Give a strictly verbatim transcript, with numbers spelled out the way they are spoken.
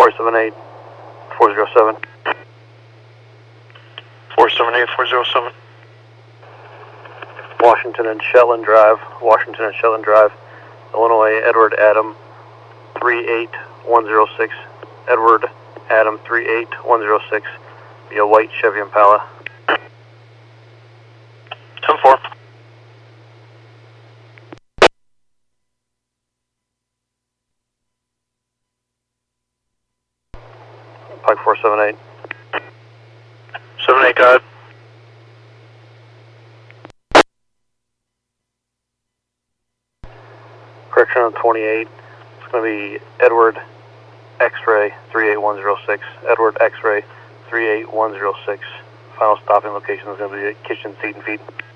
four seven eight, four zero seven. four seven eight, four zero seven. Washington and Shetland Drive, Washington and Shetland Drive, Illinois, Edward Adam, three eight one zero six, Edward Adam, three eight one zero six, via white Chevy Impala. ten four. Pike four seven eight. seven eight, go ahead. Correction on twenty-eight, it's going to be Edward X-Ray three eight one zero six, Edward X-Ray three eight one zero six. Final stopping location is going to be at Kitchen Seat and Feed.